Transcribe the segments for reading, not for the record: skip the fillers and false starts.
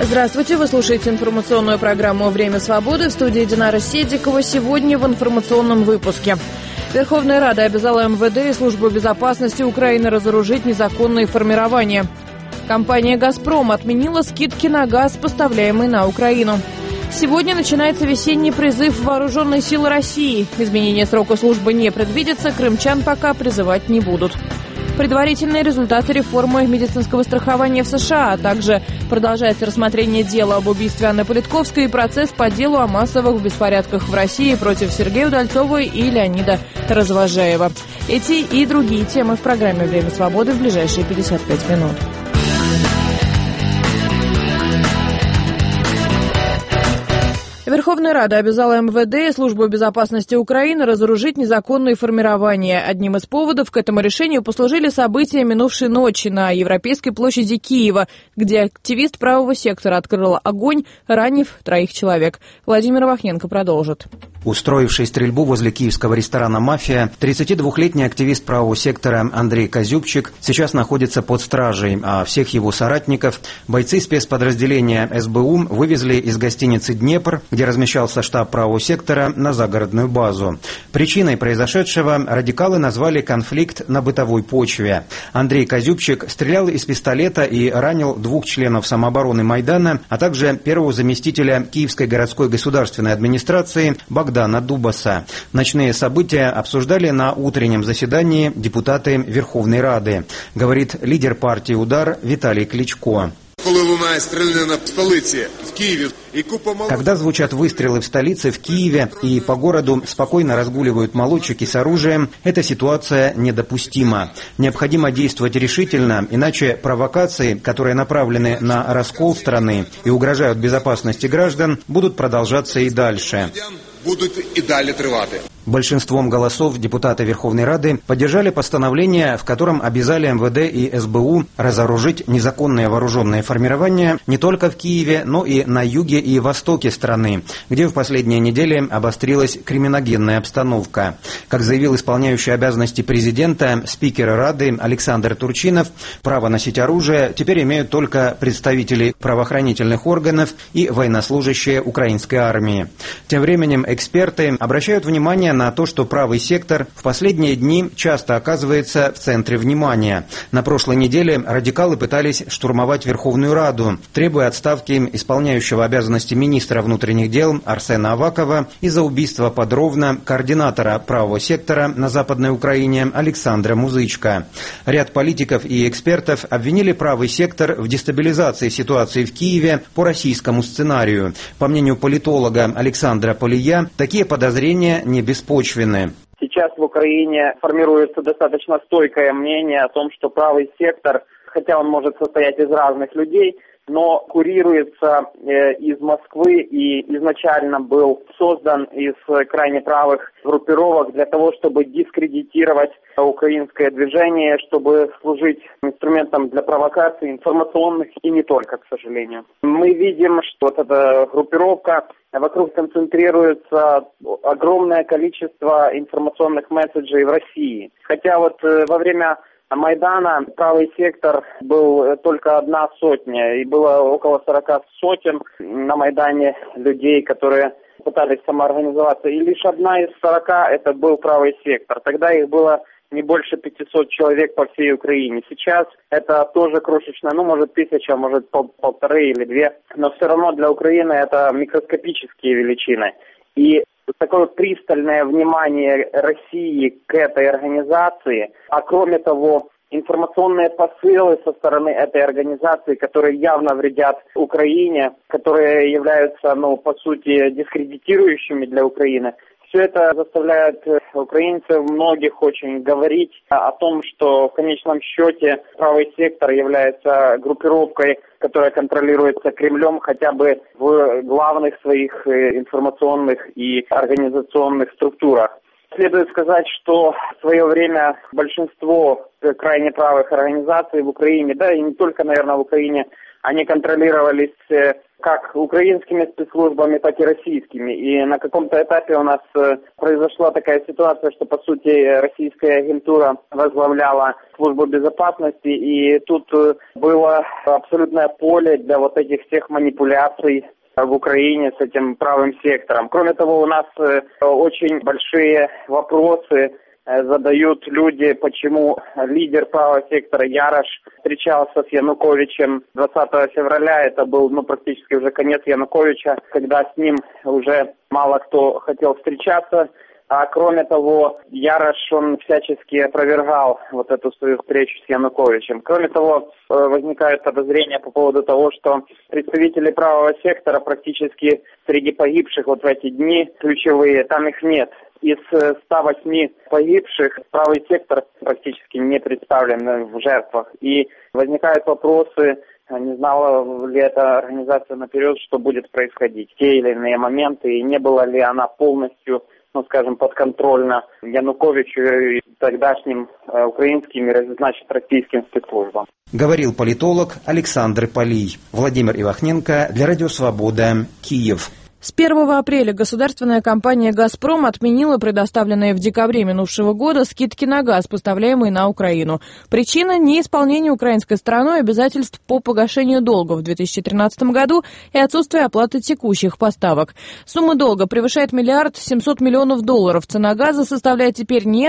Здравствуйте, вы слушаете информационную программу «Время свободы». В студии Динара Седикова. Сегодня в информационном выпуске. Верховная Рада обязала МВД и Службу безопасности Украины разоружить незаконные формирования. Компания «Газпром» отменила скидки на газ, поставляемый на Украину. Сегодня начинается весенний призыв в Вооруженные силы России. Изменения срока службы не предвидится, крымчан пока призывать не будут. Предварительные результаты реформы медицинского страхования в США, а также продолжается рассмотрение дела об убийстве Анны Политковской и процесс по делу о массовых беспорядках в России против Сергея Удальцова и Леонида Развожаева. Эти и другие темы в программе «Время свободы» в ближайшие 55 минут. Верховная Рада обязала МВД и Службу безопасности Украины разоружить незаконные формирования. Одним из поводов к этому решению послужили события минувшей ночи на Европейской площади Киева, где активист правого сектора открыл огонь, ранив 3 человек. Владимир Вахненко продолжит. Устроивший стрельбу возле киевского ресторана «Мафия», 32-летний активист правого сектора Андрей Козюбчик сейчас находится под стражей, а всех его соратников бойцы спецподразделения СБУ вывезли из гостиницы «Днепр», где размещался штаб правого сектора, на загородную базу. Причиной произошедшего радикалы назвали конфликт на бытовой почве. Андрей Козюбчик стрелял из пистолета и ранил 2 членов самообороны Майдана, а также первого заместителя Киевской городской государственной администрации Богдана Дубаса. Ночные события обсуждали на утреннем заседании депутаты Верховной Рады, говорит лидер партии «Удар» Виталий Кличко. Когда звучат выстрелы в столице, в Киеве, и по городу спокойно разгуливают молодчики с оружием, эта ситуация недопустима. Необходимо действовать решительно, иначе провокации, которые направлены на раскол страны и угрожают безопасности граждан, будут продолжаться и дальше. Большинством голосов депутаты Верховной Рады поддержали постановление, в котором обязали МВД и СБУ разоружить незаконные вооруженные формирования не только в Киеве, но и на юге и востоке страны, где в последние недели обострилась криминогенная обстановка. Как заявил исполняющий обязанности президента, спикер Рады Александр Турчинов, право носить оружие теперь имеют только представители правоохранительных органов и военнослужащие украинской армии. Тем временем эксперты обращают внимание на то, что правый сектор в последние дни часто оказывается в центре внимания. На прошлой неделе радикалы пытались штурмовать Верховную Раду, требуя отставки исполняющего обязанности министра внутренних дел Арсена Авакова из-за убийства подробно координатора правого сектора на Западной Украине Александра Музычка. Ряд политиков и экспертов обвинили правый сектор в дестабилизации ситуации в Киеве по российскому сценарию. По мнению политолога Александра Полия, такие подозрения не беспочвенны. Сейчас в Украине формируется достаточно стойкое мнение о том, что правый сектор, хотя он может состоять из разных людей, но курируется из Москвы и изначально был создан из крайне правых группировок для того, чтобы дискредитировать украинское движение, чтобы служить инструментом для провокаций информационных и не только, к сожалению. Мы видим, что вот эта группировка, вокруг концентрируется огромное количество информационных месседжей в России. Хотя вот во время Майдана правый сектор был только 1 сотня, и было около 40 сотен на Майдане людей, которые пытались самоорганизоваться, и лишь 1 из 40 это был правый сектор. Тогда их было не больше 500 человек по всей Украине. Сейчас это тоже крошечно, может 1000, может 1,5 или 2, но все равно для Украины это микроскопические величины. И такое пристальное внимание России к этой организации, а кроме того, информационные посылы со стороны этой организации, которые явно вредят Украине, которые являются, по сути, дискредитирующими для Украины, все это заставляет украинцев многих очень говорить о том, что в конечном счете правый сектор является группировкой, которая контролируется Кремлем хотя бы в главных своих информационных и организационных структурах. Следует сказать, что в свое время большинство крайне правых организаций в Украине, да и не только, наверное, в Украине, они контролировались как украинскими спецслужбами, так и российскими. И на каком-то этапе у нас произошла такая ситуация, что, по сути, российская агентура возглавляла службу безопасности, и тут было абсолютное поле для вот этих всех манипуляций в Украине с этим правым сектором. Кроме того, у нас очень большие вопросы задают люди, почему лидер правого сектора Ярош встречался с Януковичем 20 февраля. Это был практически уже конец Януковича, когда с ним уже мало кто хотел встречаться. А кроме того, Ярош, он всячески опровергал вот эту свою встречу с Януковичем. Кроме того, возникают подозрения по поводу того, что представители правого сектора практически среди погибших вот в эти дни ключевые, там их нет. Из 108 погибших правый сектор практически не представлен в жертвах. И возникают вопросы, не знала ли эта организация наперед, что будет происходить в те или иные моменты, и не была ли она полностью, подконтрольна Януковичу и тогдашним украинским и, российским спецслужбам. Говорил политолог Александр Полий. Владимир Ивахненко для Радио Свобода, Киев. С 1 апреля государственная компания «Газпром» отменила предоставленные в декабре минувшего года скидки на газ, поставляемый на Украину. Причина – неисполнение украинской стороной обязательств по погашению долга в 2013 году и отсутствие оплаты текущих поставок. Сумма долга превышает $1 700 миллионов. Цена газа составляет теперь не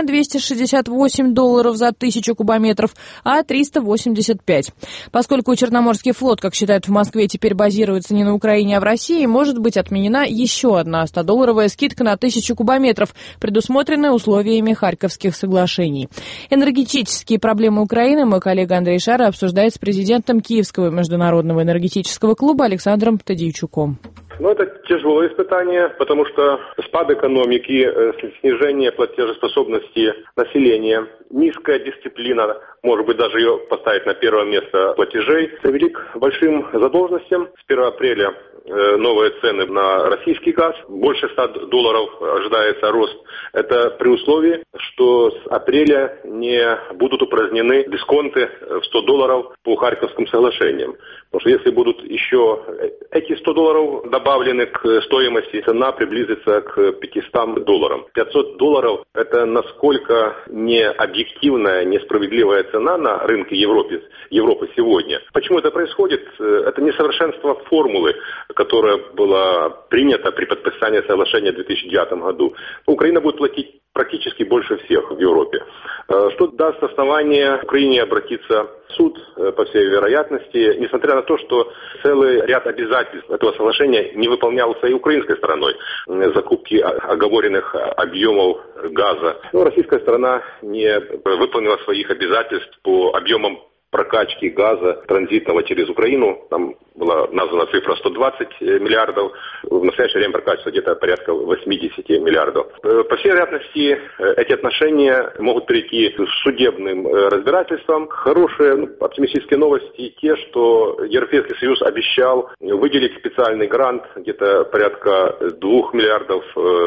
$268 за 1000 кубометров, а 385. Поскольку Черноморский флот, как считают в Москве, теперь базируется не на Украине, а в России, может быть отменена еще одна $100 скидка на 1000 кубометров, предусмотренная условиями Харьковских соглашений. Энергетические проблемы Украины мой коллега Андрей Шара обсуждает с президентом Киевского международного энергетического клуба Александром Тадейчуком. Это тяжелое испытание, потому что спад экономики, снижение платежеспособности населения, низкая дисциплина, может быть, даже ее поставить на первое место платежей, привели к большим задолженностям. С 1 апреля новые цены на российский газ. Больше $100 ожидается рост. Это при условии, что с апреля не будут упразднены дисконты в $100 по Харьковским соглашениям. Потому что если будут еще эти $100 добавлены к стоимости, цена приблизится к $500. $500 – это насколько необъективная, несправедливая цена на рынке Европы сегодня. Почему это происходит? Это несовершенство формулы, которая была принята при подписании соглашения в 2009 году. Украина будет платить практически больше всех в Европе. Что даст основание Украине обратиться в суд, по всей вероятности, несмотря на то, что целый ряд обязательств этого соглашения не выполнялся и украинской стороной. Закупки оговоренных объемов газа. Российская сторона не выполнила своих обязательств по объемам прокачки газа транзитного через Украину. Там была названа цифра 120 миллиардов. В настоящее время прокачивается где-то порядка 80 миллиардов. По всей вероятности, эти отношения могут перейти к судебным разбирательствам. Хорошие, оптимистические новости те, что Европейский Союз обещал выделить специальный грант, где-то порядка 2 миллиардов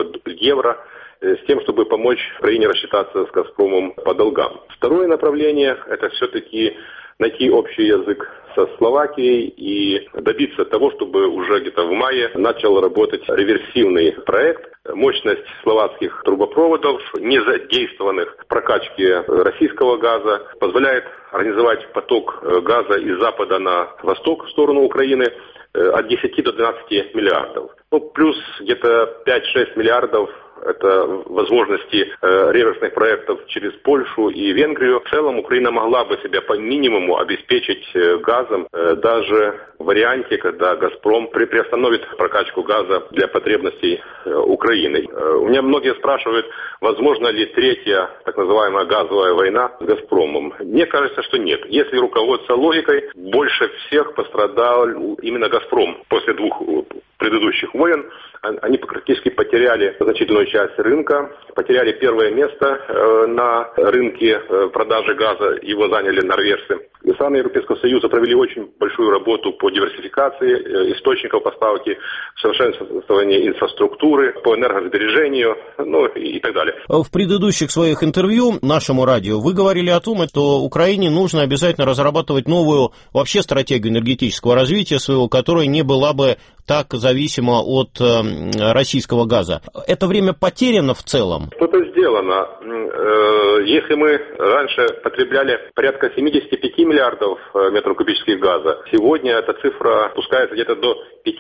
евро, с тем, чтобы помочь Украине рассчитаться с «Газпромом» по долгам. Второе направление – это все-таки найти общий язык со Словакией и добиться того, чтобы уже где-то в мае начал работать реверсивный проект. Мощность словацких трубопроводов, не задействованных в прокачке российского газа, позволяет организовать поток газа из запада на восток в сторону Украины от 10 до 12 миллиардов. Плюс где-то 5-6 миллиардов это возможности реверсных проектов через Польшу и Венгрию. В целом Украина могла бы себя по минимуму обеспечить газом даже в варианте, когда «Газпром» приостановит прокачку газа для потребностей Украины. У меня многие спрашивают, возможно ли третья так называемая газовая война с «Газпромом». Мне кажется, что нет. Если руководство логикой, больше всех пострадал именно «Газпром». После 2 предыдущих войн они практически потеряли значительную часть рынка, потеряли первое место на рынке продажи газа, его заняли норвежцы. Страны Европейского Союза провели очень большую работу по диверсификации источников поставки, совершенствованию инфраструктуры, по энергосбережению, и так далее. В предыдущих своих интервью нашему радио вы говорили о том, что Украине нужно обязательно разрабатывать новую вообще стратегию энергетического развития своего, которая не была бы так зависима от российского газа. Это время потеряно в целом? Что-то сделано. Если мы раньше потребляли порядка 75 миллиардов метров кубических газа, сегодня эта цифра опускается где-то до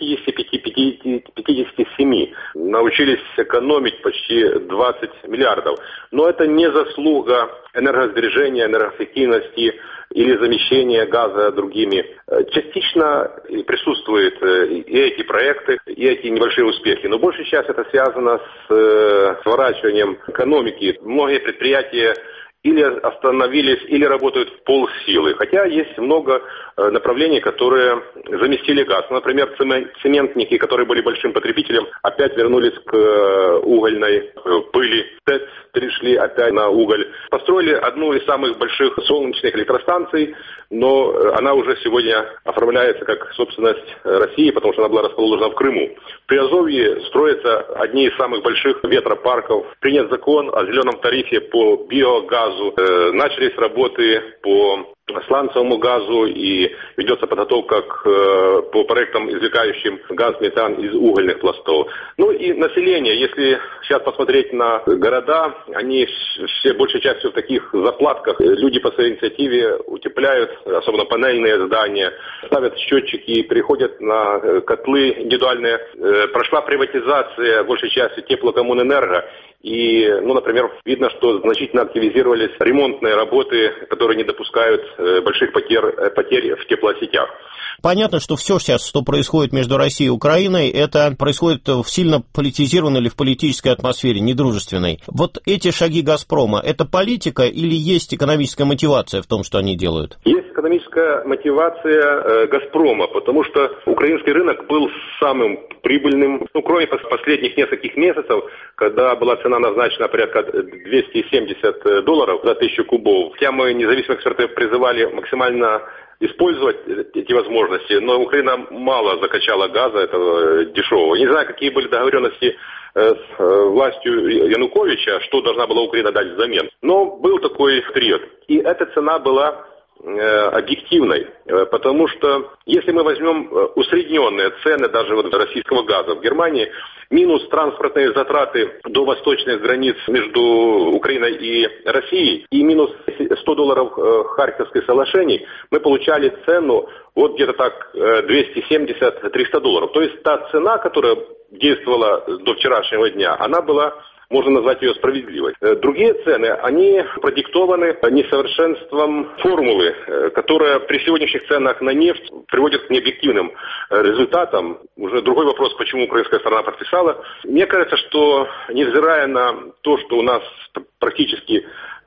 55-57. Научились экономить почти 20 миллиардов. Но это не заслуга энергосбережения, энергоэффективности или замещения газа другими. Частично присутствуют и эти проекты, и эти небольшие успехи. Но большая часть это связано с сворачиванием экономики. Многие предприятия или остановились, или работают в полсилы. Хотя есть много направлений, которые заместили газ. Например, цементники, которые были большим потребителем, опять вернулись к угольной пыли. ТЭЦ перешли опять на уголь. Построили одну из самых больших солнечных электростанций, но она уже сегодня оформляется как собственность России, потому что она была расположена в Крыму. В Приазовье строятся одни из самых больших ветропарков. Принят закон о зеленом тарифе по биогазу. Начались работы по сланцевому газу и ведется подготовка по проектам, извлекающим газ, метан из угольных пластов. И население, если сейчас посмотреть на города, они все большей частью в таких заплатках. Люди по своей инициативе утепляют, особенно панельные здания, ставят счетчики, переходят на котлы индивидуальные. Прошла приватизация большей частью теплокоммунэнерго. И, например, видно, что значительно активизировались ремонтные работы, которые не допускают больших потерь в теплосетях. Понятно, что все сейчас, что происходит между Россией и Украиной, это происходит в сильно политизированной или в политической атмосфере, недружественной. Вот эти шаги «Газпрома» — это политика или есть экономическая мотивация в том, что они делают? Есть экономическая мотивация «Газпрома», потому что украинский рынок был самым прибыльным, кроме последних нескольких месяцев, когда была цена назначена порядка $270 за 1000 кубов. Хотя мы, независимые эксперты, призывали максимально использовать эти возможности, но Украина мало закачала газа этого дешевого. Не знаю, какие были договоренности с властью Януковича, что должна была Украина дать взамен. Но был такой период. И эта цена была объективной, потому что если мы возьмем усредненные цены даже российского газа в Германии, минус транспортные затраты до восточных границ между Украиной и Россией и минус $100 Харьковских соглашений, мы получали цену вот где-то так $270-300. То есть та цена, которая действовала до вчерашнего дня, она была, можно назвать ее справедливой. Другие цены, они продиктованы несовершенством формулы, которая при сегодняшних ценах на нефть приводит к необъективным результатам. Уже другой вопрос, почему украинская сторона подписала. Мне кажется, что невзирая на то, что у нас практически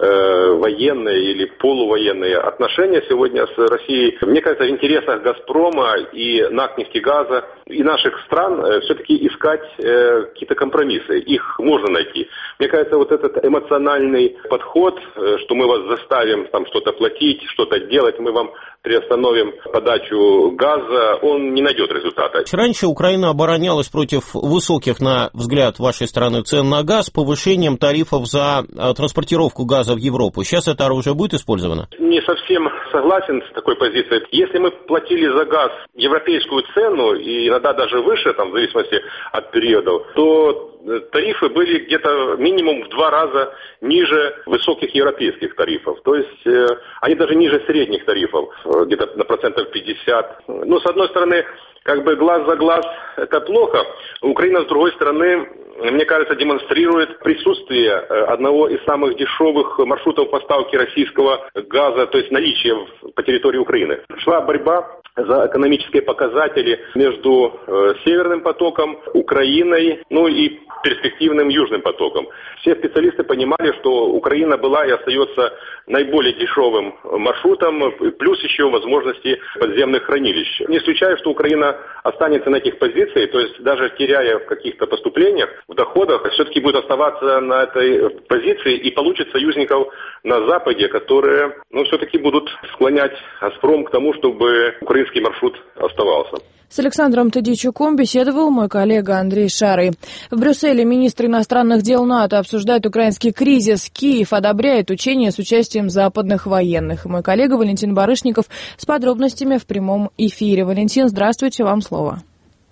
военные или полувоенные отношения сегодня с Россией, мне кажется, в интересах «Газпрома» и НАК «Нефтегаза» и наших стран все-таки искать какие-то компромиссы. Их можно найти. Мне кажется, вот этот эмоциональный подход, что мы вас заставим там что-то платить, что-то делать, мы вам приостановим подачу газа, он не найдет результата. Раньше Украина оборонялась против высоких, на взгляд вашей страны, цен на газ повышением тарифов за транспортировку газа в Европу. Сейчас это оружие будет использовано? Не совсем согласен с такой позицией. Если мы платили за газ европейскую цену, и иногда даже выше, там, в зависимости от периодов, то тарифы были где-то минимум в 2 раза ниже высоких европейских тарифов. То есть они даже ниже средних тарифов, где-то на 50%. Но, с одной стороны, как бы глаз за глаз это плохо. Украина, с другой стороны, мне кажется, демонстрирует присутствие одного из самых дешевых маршрутов поставки российского газа, то есть наличие по территории Украины. Шла борьба за экономические показатели между Северным потоком, Украиной, и перспективным Южным потоком. Все специалисты понимали, что Украина была и остается наиболее дешевым маршрутом, плюс еще возможности подземных хранилищ. Не исключаю, что Украина останется на этих позициях, то есть даже теряя в каких-то поступлениях, в доходах, все-таки будет оставаться на этой позиции и получит союзников на Западе, которые все-таки будут склонять «Газпром» к тому, чтобы украинский маршрут оставался. С Александром Тыдичуком беседовал мой коллега Андрей Шарый. В Брюсселе министры иностранных дел НАТО обсуждают украинский кризис. Киев одобряет учения с участием западных военных. Мой коллега Валентин Барышников с подробностями в прямом эфире. Валентин, здравствуйте, вам слово.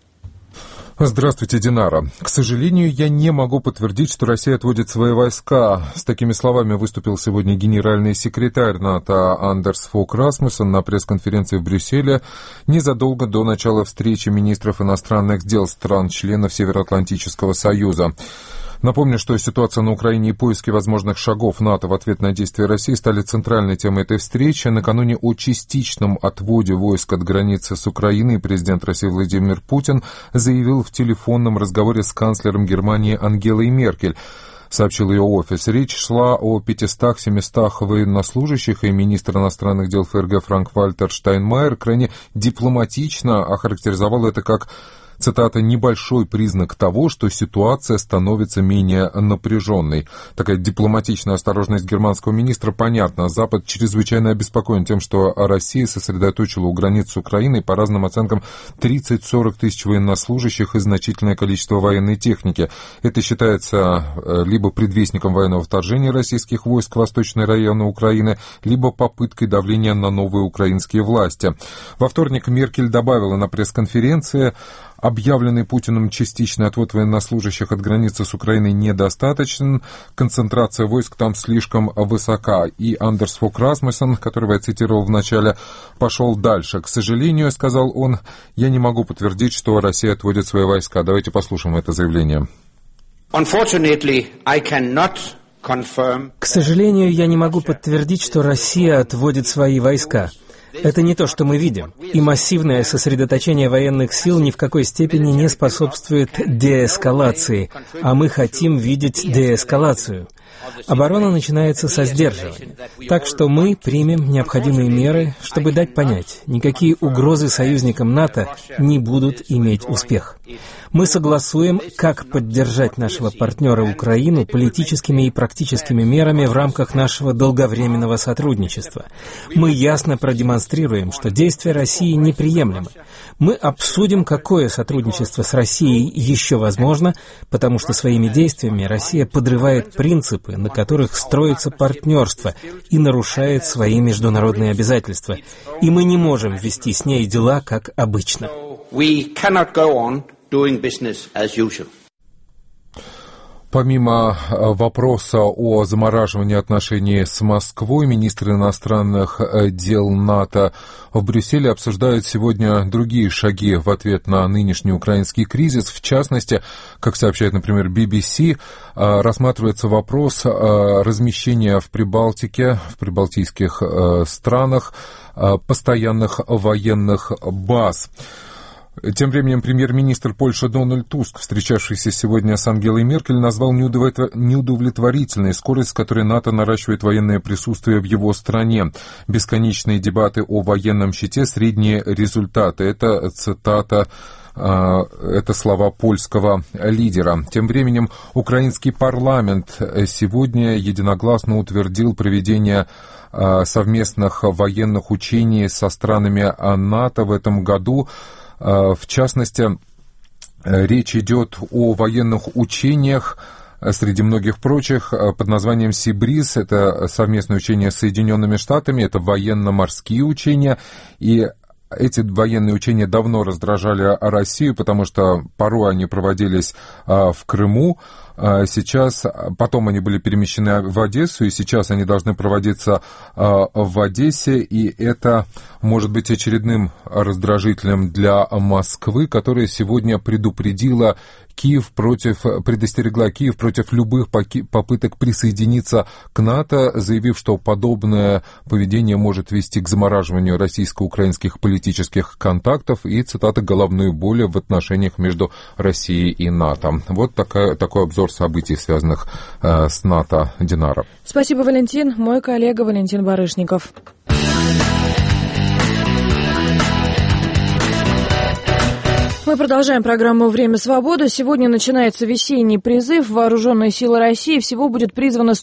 Здравствуйте, Динара. К сожалению, я не могу подтвердить, что Россия отводит свои войска. С такими словами выступил сегодня генеральный секретарь НАТО Андерс Фог Расмуссен на пресс-конференции в Брюсселе незадолго до начала встречи министров иностранных дел стран-членов Североатлантического союза. Напомню, что ситуация на Украине и поиски возможных шагов НАТО в ответ на действия России стали центральной темой этой встречи. Накануне о частичном отводе войск от границы с Украиной президент России Владимир Путин заявил в телефонном разговоре с канцлером Германии Ангелой Меркель. Сообщил ее офис. Речь шла о 500-700 военнослужащих, и министр иностранных дел ФРГ Франк-Вальтер Штайнмайер крайне дипломатично охарактеризовал это как, цитата, «небольшой признак того, что ситуация становится менее напряженной». Такая дипломатичная осторожность германского министра понятна. Запад чрезвычайно обеспокоен тем, что Россия сосредоточила у границ с Украиной, по разным оценкам, 30-40 тысяч военнослужащих и значительное количество военной техники. Это считается либо предвестником военного вторжения российских войск в восточные районы Украины, либо попыткой давления на новые украинские власти. Во вторник Меркель добавила на пресс-конференции: объявленный Путиным частичный отвод военнослужащих от границы с Украиной недостаточен, концентрация войск там слишком высока. И Андерс Фог Расмуссен, которого я цитировал в начале, пошел дальше. К сожалению, сказал он, я не могу подтвердить, что Россия отводит свои войска. Давайте послушаем это заявление. К сожалению, я не могу подтвердить, что Россия отводит свои войска. Это не то, что мы видим. И массивное сосредоточение военных сил ни в какой степени не способствует деэскалации, а мы хотим видеть деэскалацию. Оборона начинается со сдерживания. Так что мы примем необходимые меры, чтобы дать понять, никакие угрозы союзникам НАТО не будут иметь успех. Мы согласуем, как поддержать нашего партнера Украину политическими и практическими мерами в рамках нашего долговременного сотрудничества. Мы ясно продемонстрируем, что действия России неприемлемы. Мы обсудим, какое сотрудничество с Россией еще возможно, потому что своими действиями Россия подрывает принципы, на которых строится партнерство, и нарушает свои международные обязательства. И мы не можем вести с ней дела как обычно. Помимо вопроса о замораживании отношений с Москвой, министры иностранных дел НАТО в Брюсселе обсуждают сегодня другие шаги в ответ на нынешний украинский кризис. В частности, как сообщает, например, BBC, рассматривается вопрос размещения в Прибалтике, в прибалтийских странах постоянных военных баз. Тем временем премьер-министр Польши Дональд Туск, встречавшийся сегодня с Ангелой Меркель, назвал неудовлетворительной скорость, с которой НАТО наращивает военное присутствие в его стране. Бесконечные дебаты о военном щите, средние результаты. Это цитата. Это слова польского лидера. Тем временем украинский парламент сегодня единогласно утвердил проведение совместных военных учений со странами НАТО в этом году. В частности, речь идет о военных учениях, среди многих прочих, под названием «Сибриз». Это совместное учение с Соединенными Штатами, это военно-морские учения, и эти военные учения давно раздражали Россию, потому что порой они проводились в Крыму. Сейчас, потом они были перемещены в Одессу, и сейчас они должны проводиться в Одессе, и это может быть очередным раздражителем для Москвы, которая сегодня предупредила предостерегла Киев против любых попыток присоединиться к НАТО, заявив, что подобное поведение может вести к замораживанию российско-украинских политических контактов и, цитата, головной боли в отношениях между Россией и НАТО. Вот такой обзор событий, связанных с НАТО. Динара. Спасибо, Валентин. Мой коллега Валентин Барышников. Мы продолжаем программу «Время свободы». Сегодня начинается весенний призыв в Вооруженные силы России. Всего будет призвано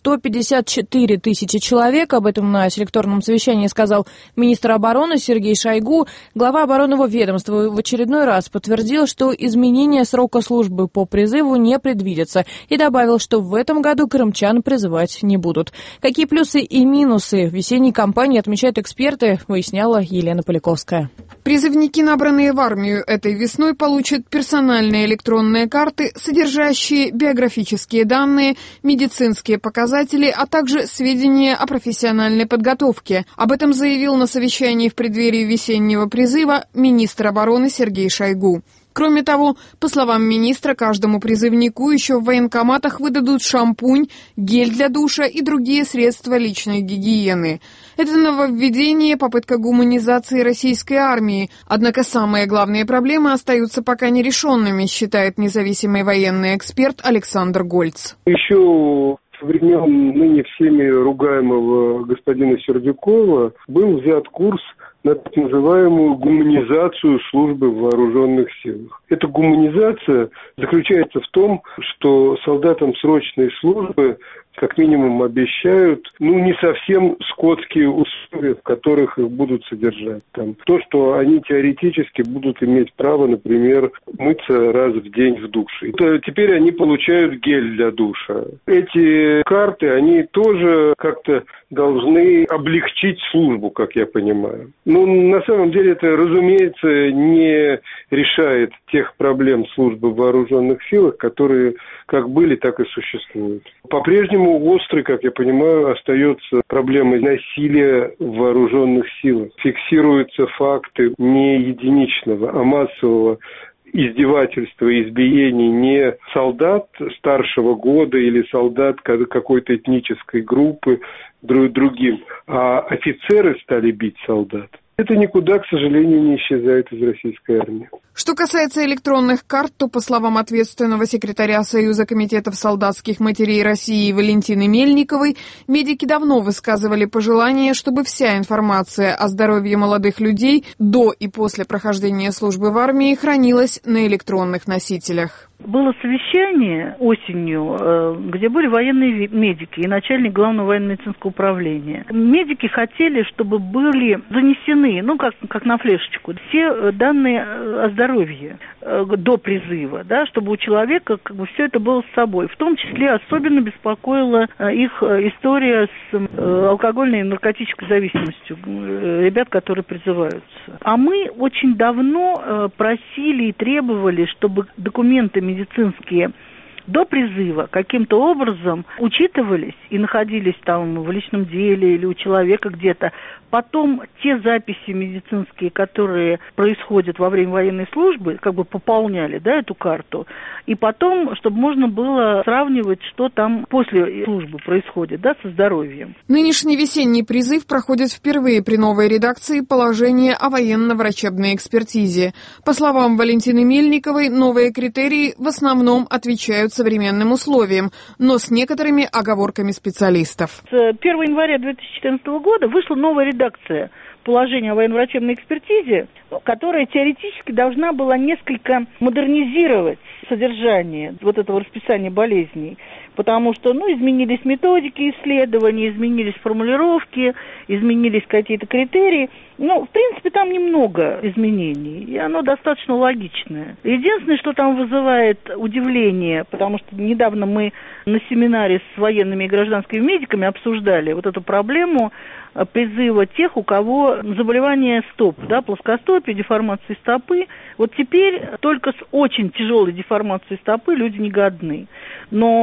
154 тысячи человек. Об этом на селекторном совещании сказал министр обороны Сергей Шойгу. Глава оборонного ведомства в очередной раз подтвердил, что изменения срока службы по призыву не предвидятся. И добавил, что в этом году крымчан призывать не будут. Какие плюсы и минусы весенней кампании отмечают эксперты, выясняла Елена Поляковская. Призывники, набранные в армию этой весной, получат персональные электронные карты, содержащие биографические данные, медицинские показатели, а также сведения о профессиональной подготовке. Об этом заявил на совещании в преддверии весеннего призыва министр обороны Сергей Шойгу. Кроме того, по словам министра, каждому призывнику еще в военкоматах выдадут шампунь, гель для душа и другие средства личной гигиены. Это нововведение – попытка гуманизации российской армии. Однако самые главные проблемы остаются пока нерешенными, считает независимый военный эксперт Александр Гольц. Еще со времен ныне всеми ругаемого господина Сердюкова был взят курс на так называемую гуманизацию службы в вооруженных силах. Эта гуманизация заключается в том, что солдатам срочной службы как минимум обещают, не совсем скотские условия, в которых их будут содержать. То, что они теоретически будут иметь право, например, мыться раз в день в душе. Теперь они получают гель для душа. Эти карты, они тоже как-то должны облегчить службу, как я понимаю. На самом деле это, разумеется, не решает тех проблем службы в вооруженных силах, которые как были, так и существуют. По-прежнему острой, как я понимаю, остается проблема насилия в вооруженных силах. Фиксируются факты не единичного, а массового издевательства, избиений не солдат старшего года или солдат какой-то этнической группы другим, а офицеры стали бить солдат. Это никуда, к сожалению, не исчезает из российской армии. Что касается электронных карт, то, по словам ответственного секретаря Союза комитетов солдатских матерей России Валентины Мельниковой, медики давно высказывали пожелание, чтобы вся информация о здоровье молодых людей до и после прохождения службы в армии хранилась на электронных носителях. Было совещание осенью, где были военные медики и начальник Главного военно-медицинского управления. Медики хотели, чтобы были занесены, как на флешечку, все данные о здоровье до призыва, чтобы у человека все это было с собой. В том числе особенно беспокоила их история с алкогольной и наркотической зависимостью ребят, которые призываются. А мы очень давно просили и требовали, чтобы документы медицинские до призыва каким-то образом учитывались и находились там в личном деле или у человека где-то. Потом те записи медицинские, которые происходят во время военной службы, пополняли, эту карту. И потом, чтобы можно было сравнивать, что там после службы происходит, со здоровьем. Нынешний весенний призыв проходит впервые при новой редакции положения о военно-врачебной экспертизе. По словам Валентины Мельниковой, новые критерии в основном отвечают современным условиям, но с некоторыми оговорками специалистов. С 1 января 2014 года вышла новая редакция положения о военно-врачебной экспертизе, которая теоретически должна была несколько модернизировать содержание этого расписания болезней, потому что, изменились методики исследований, изменились формулировки, изменились какие-то критерии. В принципе, там немного изменений, и оно достаточно логичное. Единственное, что там вызывает удивление, потому что недавно мы на семинаре с военными и гражданскими медиками обсуждали эту проблему призыва тех, у кого заболевание стоп, плоскостопие, деформации стопы. Теперь только с очень тяжелой деформацией стопы люди не годны. Но врачи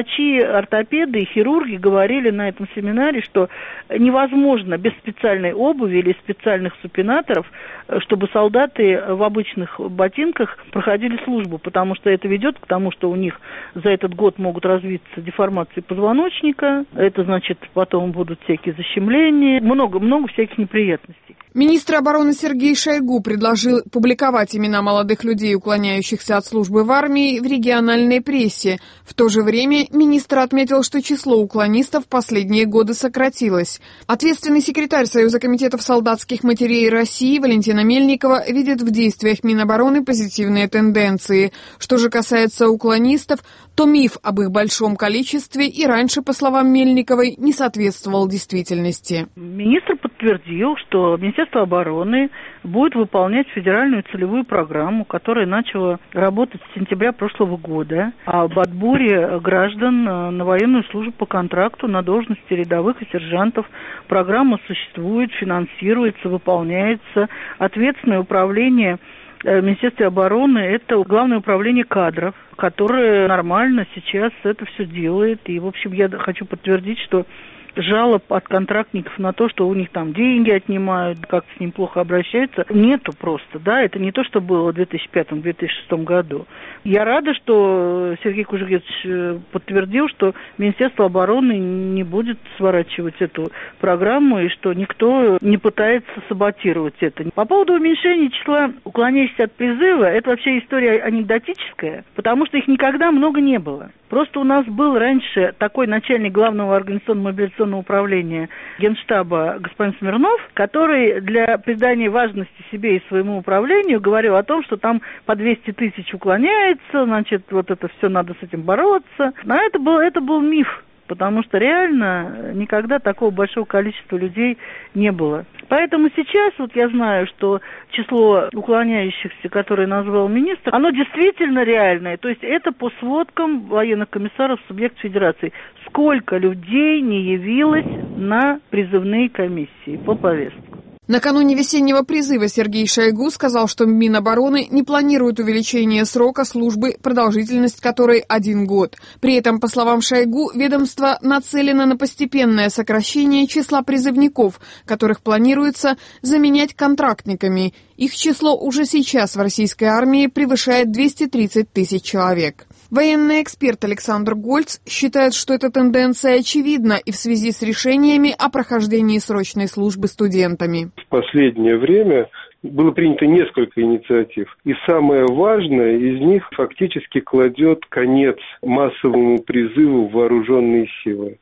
врачи, ортопеды и хирурги говорили на этом семинаре, что невозможно без специальной обуви или специальных супинаторов, чтобы солдаты в обычных ботинках проходили службу, потому что это ведет к тому, что у них за этот год могут развиться деформации позвоночника, это значит потом будут всякие защемления, много всяких неприятностей. Министр обороны Сергей Шойгу предложил публиковать имена молодых людей, уклоняющихся от службы в армии, в региональной прессе. В то же время министр отметил, что число уклонистов в последние годы сократилось. Ответственный секретарь Союза комитетов солдатских матерей России Валентина Мельникова видит в действиях Минобороны позитивные тенденции. Что же касается уклонистов, то миф об их большом количестве и раньше, по словам Мельниковой, не соответствовал действительности. Министр подтвердил, что Министерство обороны будет выполнять федеральную целевую программу, которая начала работать с сентября прошлого года, об отборе граждан на военную службу по контракту на должности рядовых и сержантов. Программа существует, финансируется, выполняется. Ответственное управление Министерства обороны – это Главное управление кадров, которое нормально сейчас это все делает. И, в общем, я хочу подтвердить, что жалоб от контрактников на то, что у них там деньги отнимают, как с ним плохо обращаются, нету просто, да, это не то, что было в 2005-2006 году. Я рада, что Сергей Кужугетович подтвердил, что Министерство обороны не будет сворачивать эту программу и что никто не пытается саботировать это. По поводу уменьшения числа уклоняющихся от призыва, это вообще история анекдотическая, потому что их никогда много не было. Просто у нас был раньше такой начальник Главного организационно-мобилизационного управления Генштаба господин Смирнов, который для придания важности себе и своему управлению говорил о том, что там по 200 тысяч уклоняется, значит, вот это все надо с этим бороться. Но это был миф, потому что реально никогда такого большого количества людей не было. Поэтому сейчас вот я знаю, что число уклоняющихся, которое назвал министр, оно действительно реальное. То есть это по сводкам военных комиссаров субъектов федерации. Сколько людей не явилось на призывные комиссии по повестке. Накануне весеннего призыва Сергей Шойгу сказал, что Минобороны не планирует увеличение срока службы, продолжительность которой 1 год. При этом, по словам Шойгу, ведомство нацелено на постепенное сокращение числа призывников, которых планируется заменять контрактниками. Их число уже сейчас в российской армии превышает 230 тысяч человек. Военный эксперт Александр Гольц считает, что эта тенденция очевидна и в связи с решениями о прохождении срочной службы студентами. В последнее время было принято несколько инициатив, и самое важное из них фактически кладет конец массовому призыву в вооруженные силы.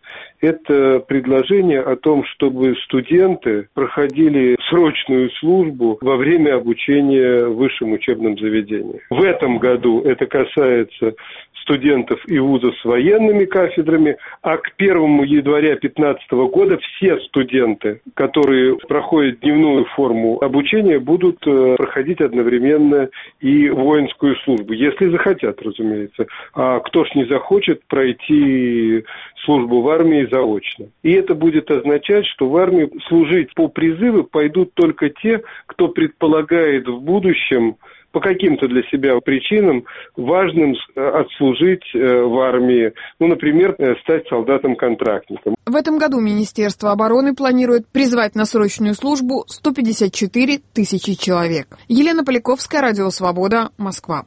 Это предложение о том, чтобы студенты проходили срочную службу во время обучения в высшем учебном заведении. В этом году это касается студентов и вузов с военными кафедрами, а к 1 января 2015 года все студенты, которые проходят дневную форму обучения, будут проходить одновременно и воинскую службу, если захотят, разумеется. А кто ж не захочет пройти службу в армии заочно. И это будет означать, что в армии служить по призыву пойдут только те, кто предполагает в будущем по каким-то для себя причинам важным отслужить в армии, например, стать солдатом-контрактником. В этом году Министерство обороны планирует призвать на срочную службу 154 тысячи человек. Елена Поляковская, Радио Свобода, Москва.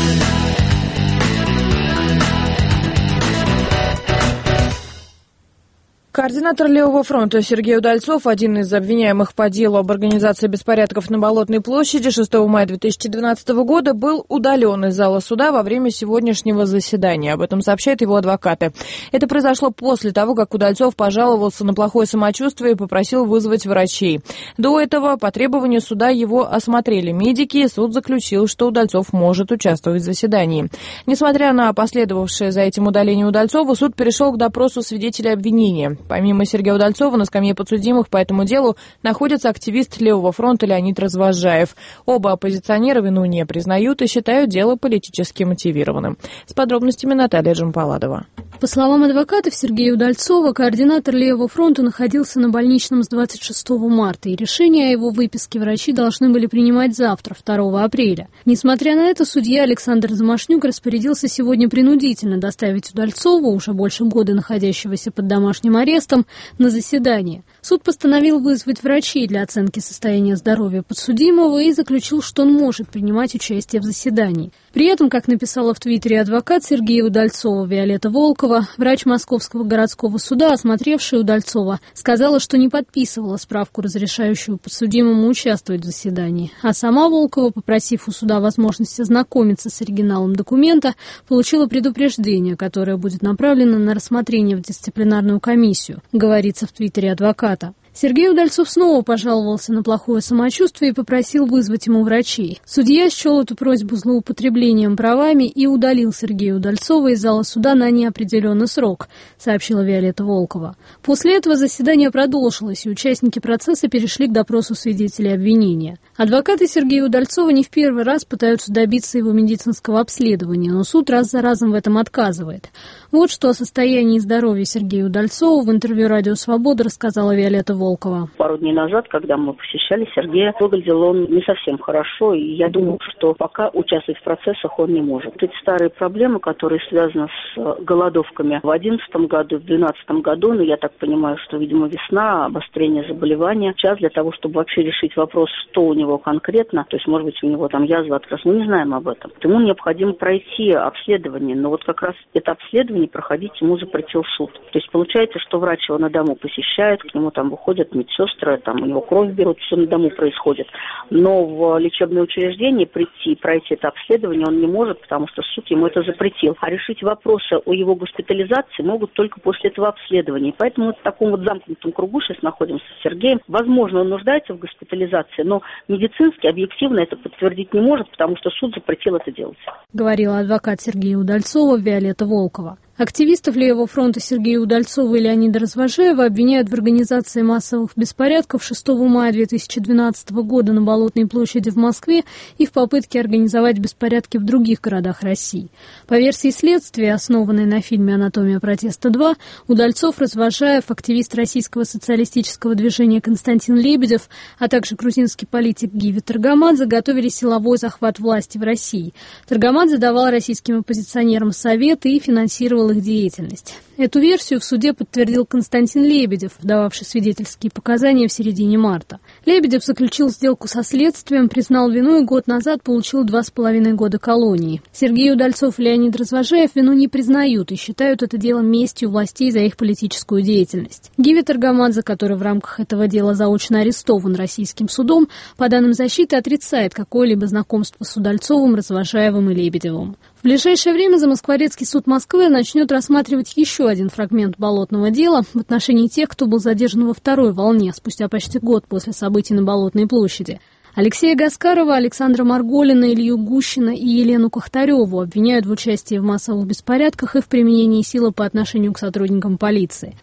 Координатор Левого фронта Сергей Удальцов, один из обвиняемых по делу об организации беспорядков на Болотной площади 6 мая 2012 года, был удален из зала суда во время сегодняшнего заседания. Об этом сообщают его адвокаты. Это произошло после того, как Удальцов пожаловался на плохое самочувствие и попросил вызвать врачей. До этого по требованию суда его осмотрели медики, и суд заключил, что Удальцов может участвовать в заседании. Несмотря на последовавшее за этим удаление Удальцова, суд перешел к допросу свидетелей обвинения. Помимо Сергея Удальцова на скамье подсудимых по этому делу находится активист Левого фронта Леонид Развозжаев. Оба оппозиционера вину не признают и считают дело политически мотивированным. С подробностями Наталья Джампаладова. По словам адвокатов Сергея Удальцова, координатор Левого фронта находился на больничном с 26 марта, и решение о его выписке врачи должны были принимать завтра, 2 апреля. Несмотря на это, судья Александр Замашнюк распорядился сегодня принудительно доставить Удальцова, уже больше года находящегося под домашним арестом, на заседание. Суд постановил вызвать врачей для оценки состояния здоровья подсудимого и заключил, что он может принимать участие в заседании. При этом, как написала в Твиттере адвокат Сергея Удальцова Виолетта Волкова, врач Московского городского суда, осмотревшая Удальцова, сказала, что не подписывала справку, разрешающую подсудимому участвовать в заседании. А сама Волкова, попросив у суда возможность ознакомиться с оригиналом документа, получила предупреждение, которое будет направлено на рассмотрение в дисциплинарную комиссию, говорится в Твиттере адвоката. Сергей Удальцов снова пожаловался на плохое самочувствие и попросил вызвать ему врачей. Судья счел эту просьбу злоупотреблением правами и удалил Сергея Удальцова из зала суда на неопределенный срок, сообщила Виолетта Волкова. После этого заседание продолжилось, и участники процесса перешли к допросу свидетелей обвинения. Адвокаты Сергея Удальцова не в первый раз пытаются добиться его медицинского обследования, но суд раз за разом в этом отказывает. Вот что о состоянии здоровья Сергея Удальцова в интервью «Радио Свобода» рассказала Виолетта Волкова. Пару дней назад, когда мы посещали Сергея, выглядел он не совсем хорошо, и я думаю, что пока участвовать в процессах он не может. Эти старые проблемы, которые связаны с голодовками в 2011 году, в 2012 году, но я так понимаю, что, видимо, весна, обострение заболевания. Сейчас для того, чтобы вообще решить вопрос, что у него конкретно, то есть, может быть, у него там язва, отказ, мы не знаем об этом. Ему необходимо пройти обследование, но вот как раз это обследование проходить ему запретил суд. То есть получается, что врач его на дому посещает, к нему там выходят медсестры, там у него кровь берут, все на дому происходит. Но в лечебное учреждение прийти и пройти это обследование он не может, потому что суд ему это запретил. А решить вопросы о его госпитализации могут только после этого обследования. И поэтому мы в таком вот замкнутом кругу сейчас находимся с Сергеем. Возможно, он нуждается в госпитализации, но медицински, объективно это подтвердить не может, потому что суд запретил это делать. Говорила адвокат Сергея Удальцова Виолетта Волкова. Активистов Левого фронта Сергея Удальцова и Леонида Развожаева обвиняют в организации массовых беспорядков 6 мая 2012 года на Болотной площади в Москве и в попытке организовать беспорядки в других городах России. По версии следствия, основанной на фильме «Анатомия протеста 2», Удальцов, Развожаев, активист российского социалистического движения Константин Лебедев, а также грузинский политик Гиви Таргамадзе готовили силовой захват власти в России. Таргамадзе давал российским оппозиционерам советы и финансировал их деятельность. Эту версию в суде подтвердил Константин Лебедев, дававший свидетельские показания в середине марта. Лебедев заключил сделку со следствием, признал вину и год назад получил 2,5 года колонии. Сергей Удальцов и Леонид Развожаев вину не признают и считают это делом местью властей за их политическую деятельность. Гиви Таргамадзе, который в рамках этого дела заочно арестован российским судом, по данным защиты отрицает какое-либо знакомство с Удальцовым, Развожаевым и Лебедевым. В ближайшее время Замоскворецкий суд Москвы начнет рассматривать еще один фрагмент болотного дела в отношении тех, кто был задержан во второй волне, спустя почти год после событий на Болотной площади. Алексея Гаскарова, Александра Марголина, Илью Гущина и Елену Кохтареву обвиняют в участии в массовых беспорядках и в применении силы по отношению к сотрудникам полиции.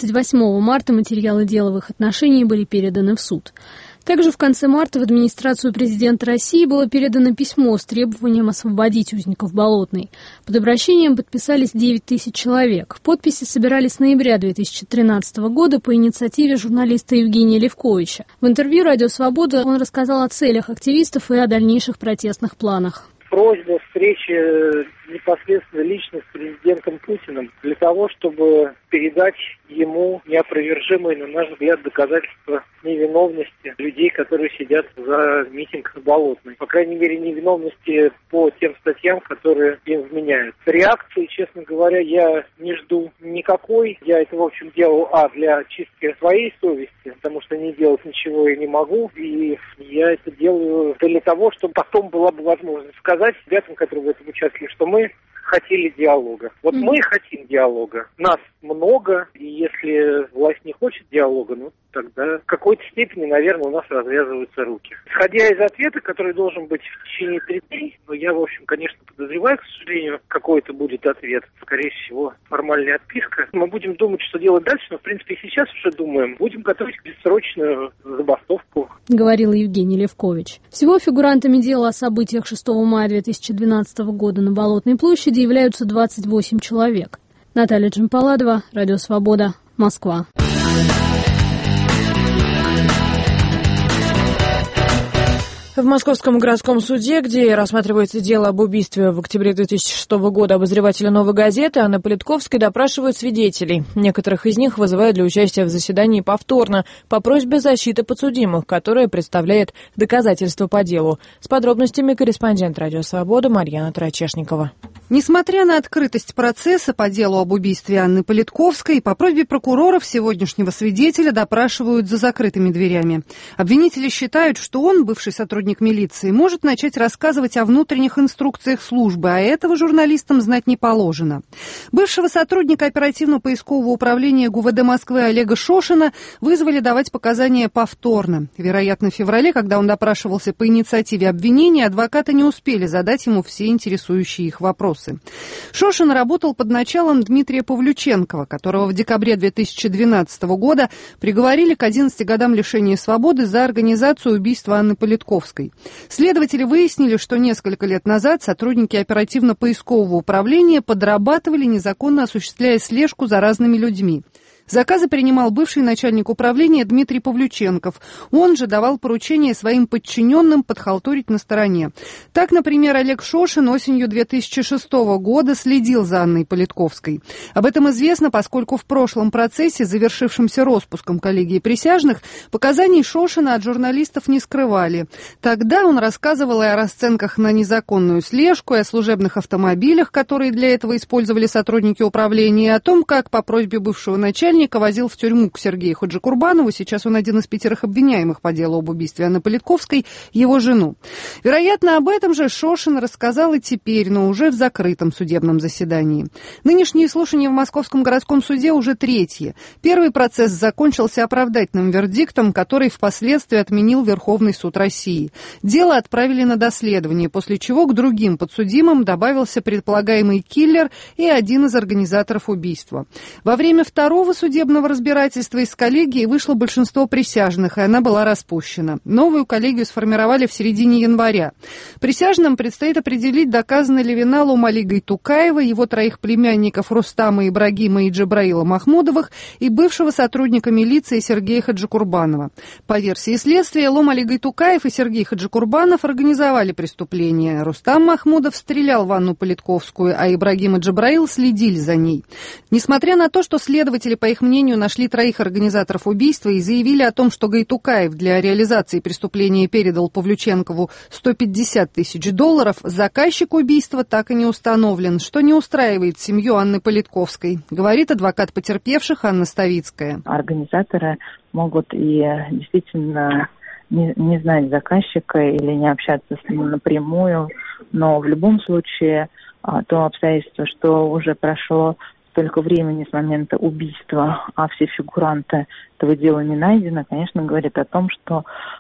28 марта материалы дела в их отношении были переданы в суд. Также в конце марта в администрацию президента России было передано письмо с требованием освободить узников Болотной. Под обращением подписались 9 тысяч человек. Подписи собирались с ноября 2013 года по инициативе журналиста Евгения Левковича. В интервью «Радио Свобода» он рассказал о целях активистов и о дальнейших протестных планах. Просьба встречи непосредственно лично с президентом Путиным для того, чтобы передать ему неопровержимые, на наш взгляд, доказательства невиновности людей, которые сидят за митинг на Болотной. По крайней мере, невиновности по тем статьям, которые им вменяют. Реакции, честно говоря, я не жду никакой. Я это, в общем, делал, для чистки своей совести, потому что не делать ничего я не могу. И я это делаю для того, чтобы потом была бы возможность сказать ребятам, которые в этом участвовали, что мы хотели диалога. Вот мы хотим диалога. Нас много, и если власть не хочет диалога, тогда в какой-то степени, наверное, у нас развязываются руки. Исходя из ответа, который должен быть в течение 3 дней, я, в общем, конечно, подозреваю, к сожалению, какой это будет ответ. Скорее всего, формальная отписка. Мы будем думать, что делать дальше, но, в принципе, и сейчас уже думаем. Будем готовить бессрочную забастовку. Говорил Евгений Левкович. Всего фигурантами дела о событиях 6 мая 2012 года на Болотной площади являются 28 человек. Наталья Джампаладова, Радио Свобода, Москва. В Московском городском суде, где рассматривается дело об убийстве в октябре 2006 года обозревателя «Новой газеты» Анны Политковской, допрашивают свидетелей. Некоторых из них вызывают для участия в заседании повторно по просьбе защиты подсудимых, которая представляет доказательства по делу. С подробностями корреспондент «Радио Свобода» Марьяна Тарачешникова. Несмотря на открытость процесса по делу об убийстве Анны Политковской, по просьбе прокуроров сегодняшнего свидетеля допрашивают за закрытыми дверями. Обвинители считают, что он, бывший сотрудник милиции, может начать рассказывать о внутренних инструкциях службы, а этого журналистам знать не положено. Бывшего сотрудника оперативно-поискового управления ГУВД Москвы Олега Шошина вызвали давать показания повторно. Вероятно, в феврале, когда он допрашивался по инициативе обвинения, адвокаты не успели задать ему все интересующие их вопросы. Шошин работал под началом Дмитрия Павлюченкова, которого в декабре 2012 года приговорили к 11 годам лишения свободы за организацию убийства Анны Политковской. Следователи выяснили, что несколько лет назад сотрудники оперативно-поискового управления подрабатывали, незаконно осуществляя слежку за разными людьми. Заказы принимал бывший начальник управления Дмитрий Павлюченков. Он же давал поручения своим подчиненным подхалтурить на стороне. Так, например, Олег Шошин осенью 2006 года следил за Анной Политковской. Об этом известно, поскольку в прошлом процессе, завершившемся роспуском коллегии присяжных, показаний Шошина от журналистов не скрывали. Тогда он рассказывал и о расценках на незаконную слежку, и о служебных автомобилях, которые для этого использовали сотрудники управления, и о том, как по просьбе бывшего начальника возил в тюрьму к Сергею Хаджикурбанову, сейчас он один из 5 обвиняемых по делу об убийстве Анны Политковской, его жену. Вероятно, об этом же Шошин рассказал и теперь, но уже в закрытом судебном заседании. Нынешние слушания в Московском городском суде уже третьи. Первый процесс закончился оправдательным вердиктом, который впоследствии отменил Верховный суд России. Дело отправили на доследование, после чего к другим подсудимым добавился предполагаемый киллер и один из организаторов убийства. Во время второго судебного разбирательства из коллегии вышло большинство присяжных, и она была распущена. Новую коллегию сформировали в середине января. Присяжным предстоит определить, доказана ли вина Ломали Гайтукаева, его 3 племянников Рустама Ибрагима и Джабраила Махмудовых и бывшего сотрудника милиции Сергея Хаджикурбанова. По версии следствия, Ломали Гайтукаев и Сергей Хаджикурбанов организовали преступление. Рустам Махмудов стрелял в Анну Политковскую, а Ибрагим и Джабраил следили за ней. Несмотря на то, что следователи, по их мнению, нашли 3 организаторов убийства и заявили о том, что Гайтукаев для реализации преступления передал Павлюченкову $150 тысяч, заказчик убийства так и не установлен, что не устраивает семью Анны Политковской, говорит адвокат потерпевших Анна Ставицкая. Организаторы могут и действительно не знать заказчика или не общаться с ним напрямую, но в любом случае то обстоятельство, что уже прошло столько времени с момента убийства, а все фигуранты этого дела не найдены, конечно, говорит о том, что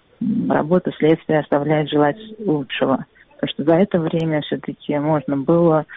работа следствия оставляет желать лучшего. Потому что за это время все-таки можно было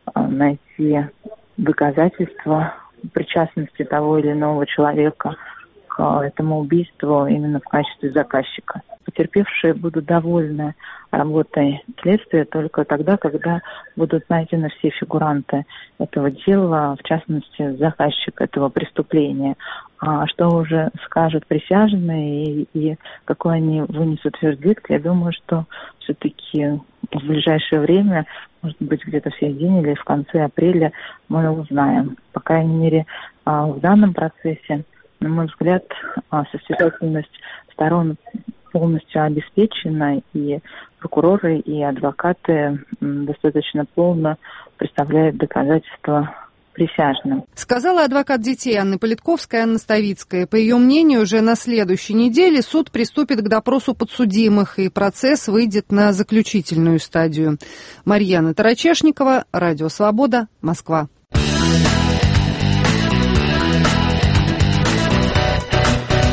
найти доказательства причастности того или иного человека к этому убийству именно в качестве заказчика. Потерпевшие будут довольны работой следствия только тогда, когда будут найдены все фигуранты этого дела, в частности, заказчик этого преступления. А что уже скажут присяжные и какой они вынесут вердикт, я думаю, что все-таки в ближайшее время, может быть, где-то в середине или в конце апреля мы узнаем. По крайней мере, в данном процессе, на мой взгляд, состязательность сторон полностью обеспечена, и прокуроры, и адвокаты достаточно полно представляют доказательства присяжным. Сказала адвокат детей Анны Политковской Анна Ставицкая. По ее мнению, уже на следующей неделе суд приступит к допросу подсудимых, и процесс выйдет на заключительную стадию. Марьяна Тарачешникова, Радио Свобода, Москва. В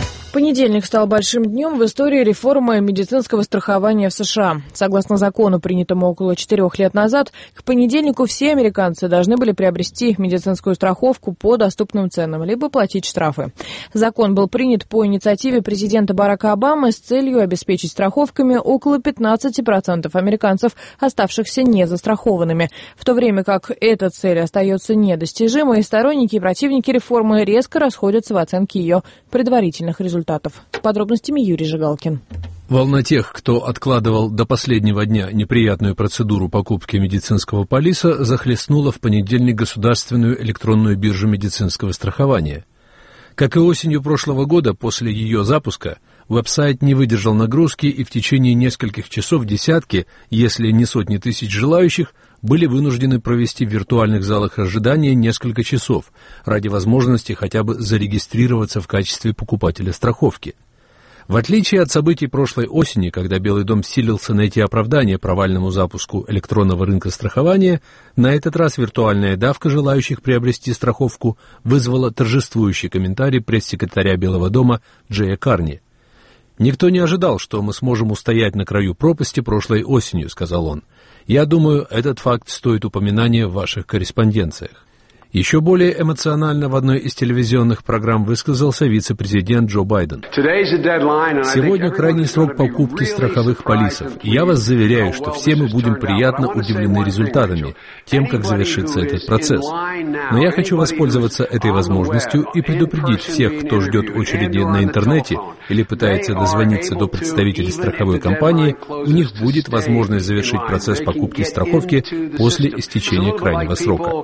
Понедельник стал большим днем в истории реформы медицинского страхования в США. Согласно закону, принятому около 4 лет назад, к понедельнику все американцы должны были приобрести медицинскую страховку по доступным ценам, либо платить штрафы. Закон был принят по инициативе президента Барака Обамы с целью обеспечить страховками около 15% американцев, оставшихся незастрахованными. В то время как эта цель остается недостижимой, сторонники и противники реформы резко расходятся в оценке ее предварительных результатов. С подробностями Юрий Жигалкин. Волна тех, кто откладывал до последнего дня неприятную процедуру покупки медицинского полиса, захлестнула в понедельник государственную электронную биржу медицинского страхования. Как и осенью прошлого года, после ее запуска, веб-сайт не выдержал нагрузки, и в течение нескольких часов десятки, если не сотни тысяч желающих, были вынуждены провести в виртуальных залах ожидания несколько часов ради возможности хотя бы зарегистрироваться в качестве покупателя страховки. В отличие от событий прошлой осени, когда Белый дом силился найти оправдание провальному запуску электронного рынка страхования, на этот раз виртуальная давка желающих приобрести страховку вызвала торжествующий комментарий пресс-секретаря Белого дома Джея Карни. «Никто не ожидал, что мы сможем устоять на краю пропасти прошлой осенью», — сказал он. «Я думаю, этот факт стоит упоминания в ваших корреспонденциях». Еще более эмоционально в одной из телевизионных программ высказался вице-президент Джо Байден. «Сегодня крайний срок покупки страховых полисов, и я вас заверяю, что все мы будем приятно удивлены результатами, тем, как завершится этот процесс. Но я хочу воспользоваться этой возможностью и предупредить всех, кто ждет очереди на интернете или пытается дозвониться до представителей страховой компании, у них будет возможность завершить процесс покупки страховки после истечения крайнего срока».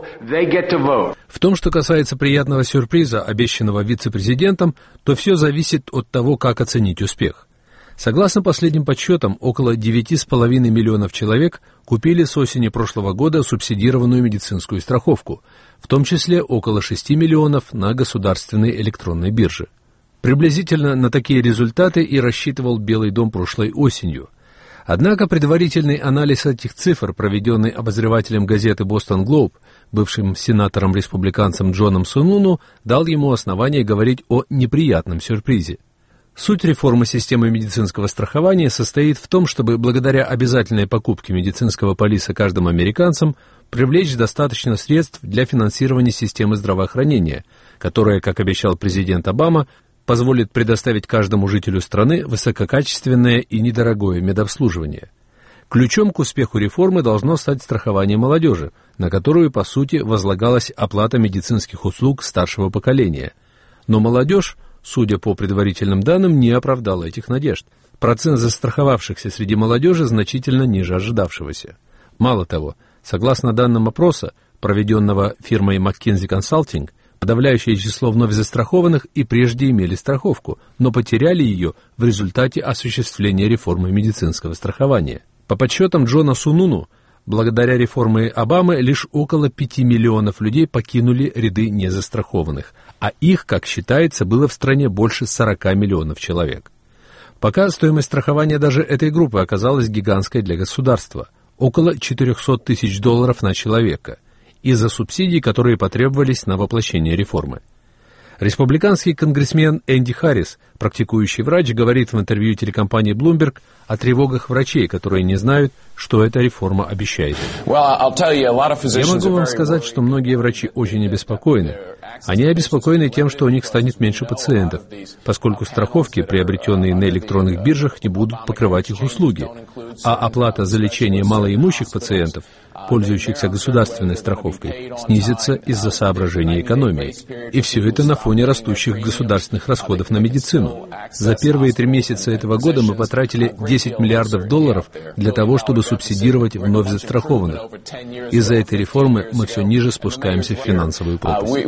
В том, что касается приятного сюрприза, обещанного вице-президентом, то все зависит от того, как оценить успех. Согласно последним подсчетам, около 9,5 миллионов человек купили с осени прошлого года субсидированную медицинскую страховку, в том числе около 6 миллионов на государственной электронной бирже. Приблизительно на такие результаты и рассчитывал Белый дом прошлой осенью. Однако предварительный анализ этих цифр, проведенный обозревателем газеты «Бостон Глоб», бывшим сенатором-республиканцем Джоном Сунуну, дал ему основание говорить о неприятном сюрпризе. Суть реформы системы медицинского страхования состоит в том, чтобы благодаря обязательной покупке медицинского полиса каждым американцам привлечь достаточно средств для финансирования системы здравоохранения, которая, как обещал президент Обама, позволит предоставить каждому жителю страны высококачественное и недорогое медобслуживание. Ключом к успеху реформы должно стать страхование молодежи, на которую, по сути, возлагалась оплата медицинских услуг старшего поколения. Но молодежь, судя по предварительным данным, не оправдала этих надежд. Процент застраховавшихся среди молодежи значительно ниже ожидавшегося. Мало того, согласно данным опроса, проведенного фирмой McKinsey Consulting, подавляющее число вновь застрахованных и прежде имели страховку, но потеряли ее в результате осуществления реформы медицинского страхования. По подсчетам Джона Сунуну, благодаря реформе Обамы лишь около 5 миллионов людей покинули ряды незастрахованных, а их, как считается, было в стране больше 40 миллионов человек. Пока стоимость страхования даже этой группы оказалась гигантской для государства – около $400 тысяч на человека – из-за субсидий, которые потребовались на воплощение реформы. Республиканский конгрессмен Энди Харрис, практикующий врач, говорит в интервью телекомпании Bloomberg о тревогах врачей, которые не знают, что эта реформа обещает. Я могу вам сказать, что многие врачи очень обеспокоены. Они обеспокоены тем, что у них станет меньше пациентов, поскольку страховки, приобретенные на электронных биржах, не будут покрывать их услуги, а оплата за лечение малоимущих пациентов, пользующихся государственной страховкой, снизится из-за соображений экономии. И все это на фоне растущих государственных расходов на медицину. За первые 3 месяца этого года мы потратили $10 миллиардов для того, чтобы субсидировать вновь застрахованных. Из-за этой реформы мы все ниже спускаемся в финансовую пропасть.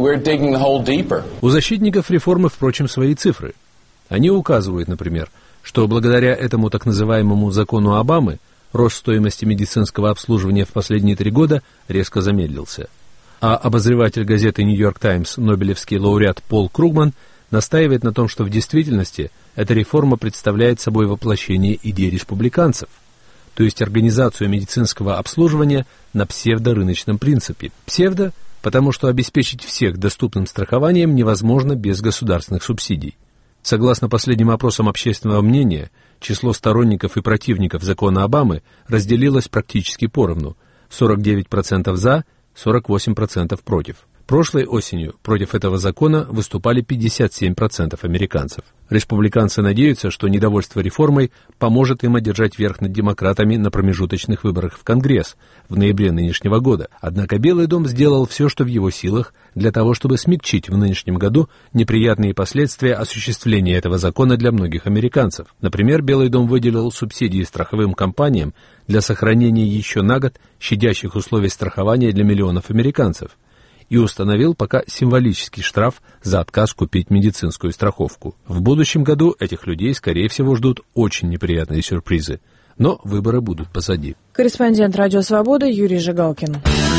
У защитников реформы, впрочем, свои цифры. Они указывают, например, что благодаря этому так называемому закону Обамы рост стоимости медицинского обслуживания в последние 3 года резко замедлился. А обозреватель газеты «Нью-Йорк Таймс», нобелевский лауреат Пол Кругман, настаивает на том, что в действительности эта реформа представляет собой воплощение идей республиканцев, то есть организацию медицинского обслуживания на псевдорыночном принципе. Псевдо, потому что обеспечить всех доступным страхованием невозможно без государственных субсидий. Согласно последним опросам общественного мнения, число сторонников и противников закона Обамы разделилось практически поровну – 49% за, 48% против. Прошлой осенью против этого закона выступали 57% американцев. Республиканцы надеются, что недовольство реформой поможет им одержать верх над демократами на промежуточных выборах в Конгресс в ноябре нынешнего года. Однако Белый дом сделал все, что в его силах, для того, чтобы смягчить в нынешнем году неприятные последствия осуществления этого закона для многих американцев. Например, Белый дом выделил субсидии страховым компаниям для сохранения еще на год щадящих условий страхования для миллионов американцев и установил пока символический штраф за отказ купить медицинскую страховку. В будущем году этих людей, скорее всего, ждут очень неприятные сюрпризы, но выборы будут позади. Корреспондент «Радио Свобода» Юрий Жигалкин.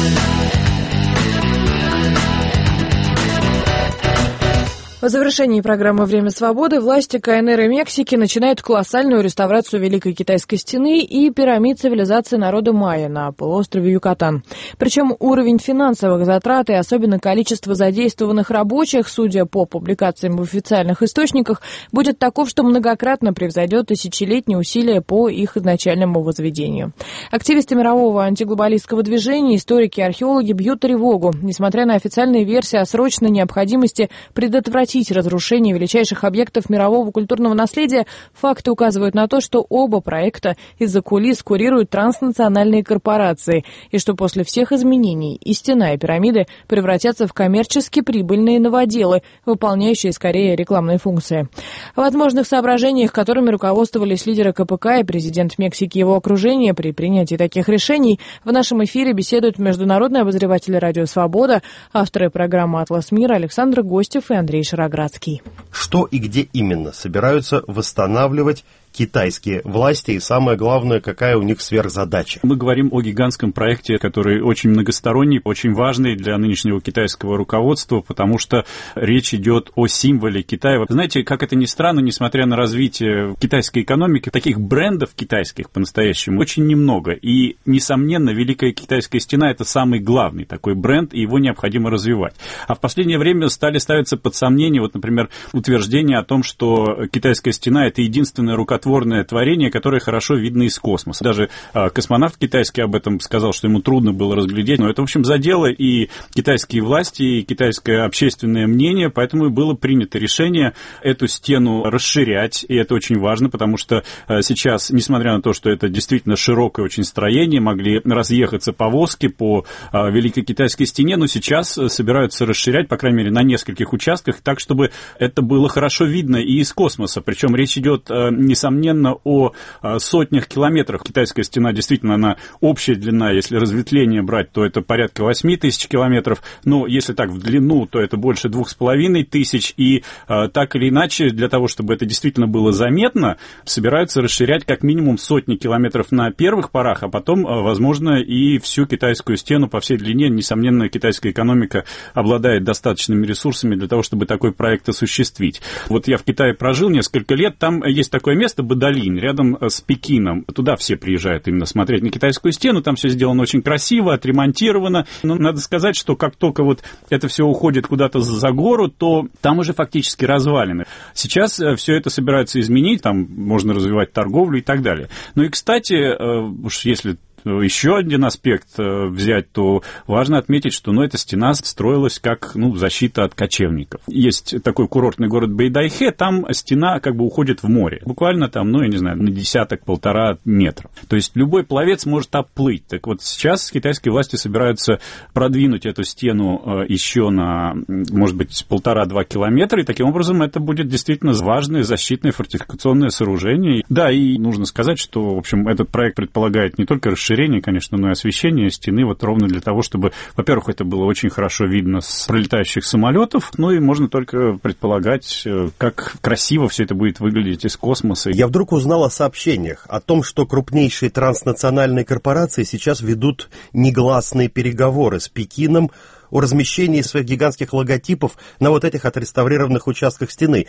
По завершении программы «Время свободы» власти КНР и Мексики начинают колоссальную реставрацию Великой Китайской стены и пирамид цивилизации народа майя на полуострове Юкатан. Причем уровень финансовых затрат и особенно количество задействованных рабочих, судя по публикациям в официальных источниках, будет таков, что многократно превзойдет тысячелетние усилия по их изначальному возведению. Активисты мирового антиглобалистского движения, историки и археологи бьют тревогу. Несмотря на официальные версии о срочной необходимости предотвратить разрушение величайших объектов мирового культурного наследия, факты указывают на то, что оба проекта из-за кулис курируют транснациональные корпорации, и что после всех изменений и стена, и пирамиды превратятся в коммерчески прибыльные новоделы, выполняющие скорее рекламные функции. О возможных соображениях, которыми руководствовались лидеры КПК и президент Мексики и его окружения при принятии таких решений, в нашем эфире беседуют международный обозреватель «Радио Свобода», авторы программы «Атлас мира» Александр Гостев и Андрей Шараградский. Что и где именно собираются восстанавливать китайские власти, и самое главное, какая у них сверхзадача? Мы говорим о гигантском проекте, который очень многосторонний, очень важный для нынешнего китайского руководства, потому что речь идет о символе Китая. Знаете, как это ни странно, несмотря на развитие китайской экономики, таких брендов китайских по-настоящему очень немного. И, несомненно, Великая Китайская стена – это самый главный такой бренд, и его необходимо развивать. А в последнее время стали ставиться под сомнение, вот, например, утверждение о том, что Китайская стена – это единственное рукотворное творение, которое хорошо видно из космоса. Даже космонавт китайский об этом сказал, что ему трудно было разглядеть. Но это, в общем, задело и китайские власти, и китайское общественное мнение, поэтому и было принято решение эту стену расширять, и это очень важно, потому что сейчас, несмотря на то, что это действительно широкое очень строение, могли разъехаться повозки по Великой Китайской стене, но сейчас собираются расширять, по крайней мере, на нескольких участках, так, чтобы это было хорошо видно и из космоса. Причем речь идет, несомненно, о сотнях километров. Китайская стена, действительно, она общая длина, если разветвление брать, то это порядка 8 тысяч километров, но если так в длину, то это больше 2500, и так или иначе, для того, чтобы это действительно было заметно, собираются расширять как минимум сотни километров на первых порах, а потом, возможно, и всю китайскую стену по всей длине. Несомненно, китайская экономика обладает достаточными ресурсами для того, чтобы такой проект осуществить. Вот я в Китае прожил несколько лет, там есть такое место, Бадалинь, рядом с Пекином. Туда все приезжают именно смотреть на Китайскую стену, там все сделано очень красиво, отремонтировано. Но надо сказать, что как только вот это все уходит куда-то за гору, то там уже фактически развалины. Сейчас все это собираются изменить, там можно развивать торговлю и так далее. Ну и, кстати, уж если еще один аспект взять, то важно отметить, что эта стена строилась как защита от кочевников. Есть такой курортный город Бэйдайхэ, там стена как бы уходит в море. Буквально там, на десяток-полтора метра. То есть любой пловец может оплыть. Так вот сейчас китайские власти собираются продвинуть эту стену еще на, может быть, 1,5-2 километра, и таким образом это будет действительно важное защитное фортификационное сооружение. Да, и нужно сказать, что, в общем, этот проект предполагает не только расширение, конечно, но и освещение стены вот ровно для того, чтобы, во-первых, это было очень хорошо видно с пролетающих самолетов, и можно только предполагать, как красиво все это будет выглядеть из космоса. Я вдруг узнал о сообщениях о том, что крупнейшие транснациональные корпорации сейчас ведут негласные переговоры с Пекином о размещении своих гигантских логотипов на вот этих отреставрированных участках стены.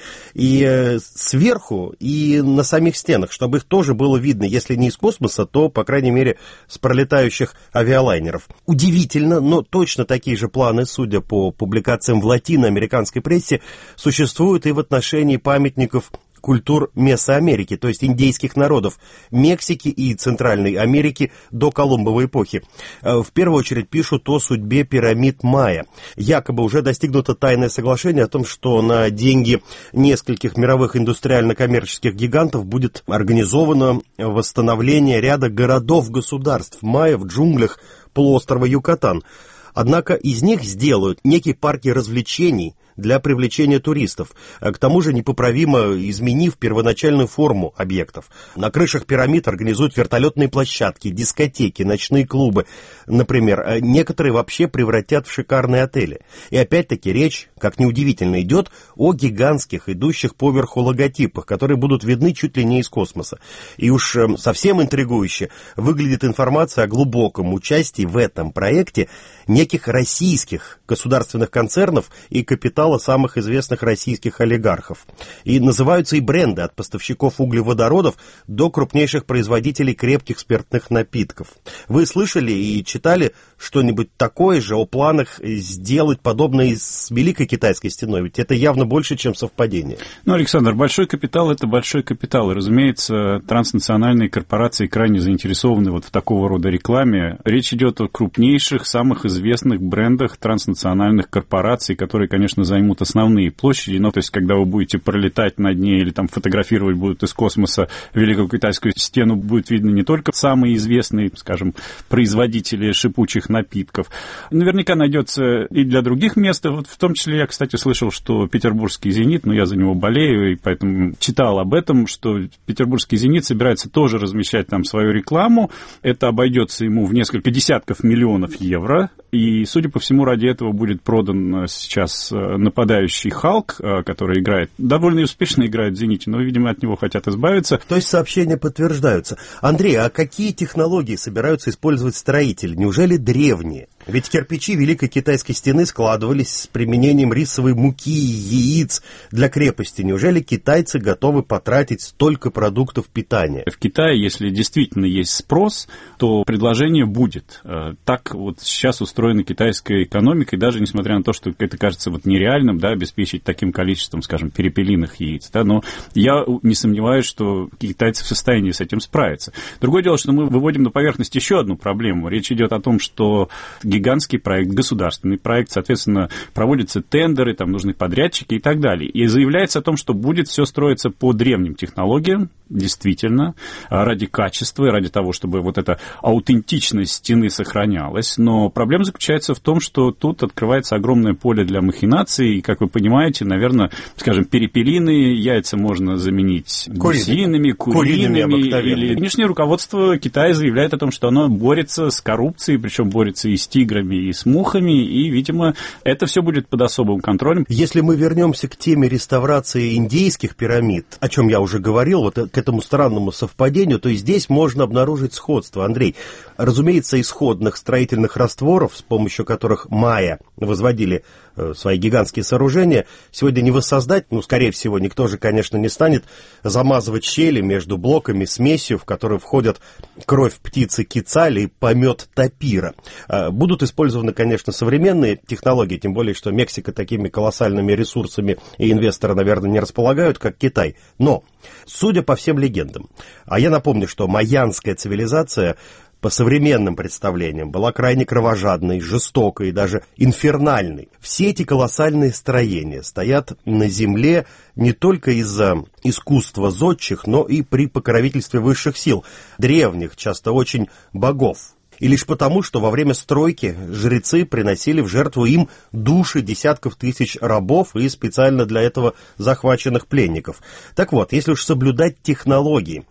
И сверху, и на самих стенах, чтобы их тоже было видно, если не из космоса, то, по крайней мере, с пролетающих авиалайнеров. Удивительно, но точно такие же планы, судя по публикациям в латиноамериканской прессе, существуют и в отношении памятников культур Месоамерики, то есть индейских народов Мексики и Центральной Америки до Колумбовой эпохи. В первую очередь пишут о судьбе пирамид майя. Якобы уже достигнуто тайное соглашение о том, что на деньги нескольких мировых индустриально-коммерческих гигантов будет организовано восстановление ряда городов-государств майя в джунглях полуострова Юкатан. Однако из них сделают некие парки развлечений для привлечения туристов, к тому же непоправимо изменив первоначальную форму объектов. На крышах пирамид организуют вертолетные площадки, дискотеки, ночные клубы, например. Некоторые вообще превратят в шикарные отели. И опять-таки речь, как неудивительно, идет о гигантских, идущих поверху логотипах, которые будут видны чуть ли не из космоса. И уж совсем интригующе выглядит информация о глубоком участии в этом проекте неких российских государственных концернов и капитала самых известных российских олигархов. И называются и бренды от поставщиков углеводородов до крупнейших производителей крепких спиртных напитков. Вы слышали и читали что-нибудь такое же о планах сделать подобное с Великой Китайской стеной? Ведь это явно больше, чем совпадение. Ну, Александр, большой капитал – это большой капитал. И, разумеется, транснациональные корпорации крайне заинтересованы вот в такого рода рекламе. Речь идет о крупнейших, самых известных брендах транснациональных корпораций, которые, конечно, займут основные площади. Но, то есть, когда вы будете пролетать над ней или там фотографировать будут из космоса Великую Китайскую стену, будет видно не только самые известные, скажем, производители шипучих напитков. Наверняка найдется и для других мест. Вот в том числе я, кстати, слышал, что петербургский «Зенит», я за него болею, и поэтому читал об этом, что петербургский «Зенит» собирается тоже размещать там свою рекламу. Это обойдется ему в несколько десятков миллионов евро. И, судя по всему, ради этого будет продан сейчас нападающий Халк, который довольно успешно играет в «Зените», но, видимо, от него хотят избавиться. То есть сообщения подтверждаются. Андрей, а какие технологии собираются использовать строители? Неужели древние? Ведь кирпичи Великой Китайской стены складывались с применением рисовой муки и яиц для крепости. Неужели китайцы готовы потратить столько продуктов питания? В Китае, если действительно есть спрос, то предложение будет. Так вот сейчас устроена китайская экономика, и даже несмотря на то, что это кажется вот нереальным, да, обеспечить таким количеством, скажем, перепелиных яиц, да, но я не сомневаюсь, что китайцы в состоянии с этим справиться. Другое дело, что мы выводим на поверхность еще одну проблему. Речь идет о том, что гигантский проект, государственный проект, соответственно, проводятся тендеры, там нужны подрядчики и так далее. И заявляется о том, что будет все строиться по древним технологиям, действительно, ради качества и ради того, чтобы вот эта аутентичность стены сохранялась. Но проблема заключается в том, что тут открывается огромное поле для махинаций. И, как вы понимаете, наверное, скажем, перепелиные яйца можно заменить гусиными, куриными. Или нынешнее руководство Китая заявляет о том, что оно борется с коррупцией, причем борется и с тиграми, и с мухами, и, видимо, это все будет под особым контролем. Если мы вернемся к теме реставрации индейских пирамид, о чем я уже говорил, вот к этому странному совпадению, то и здесь можно обнаружить сходство. Андрей, разумеется, исходных строительных растворов, с помощью которых майя возводили свои гигантские сооружения, сегодня не воссоздать, скорее всего, никто же, конечно, не станет замазывать щели между блоками смесью, в которую входят кровь птицы кицали и помет тапира. Будут использованы, конечно, современные технологии, тем более, что Мексика такими колоссальными ресурсами и инвесторы, наверное, не располагают, как Китай. Но, судя по всем легендам, а я напомню, что майянская цивилизация по современным представлениям была крайне кровожадной, жестокой и даже инфернальной. Все эти колоссальные строения стоят на земле не только из-за искусства зодчих, но и при покровительстве высших сил, древних, часто очень богов. И лишь потому, что во время стройки жрецы приносили в жертву им души десятков тысяч рабов и специально для этого захваченных пленников. Так вот, если уж соблюдать технологии,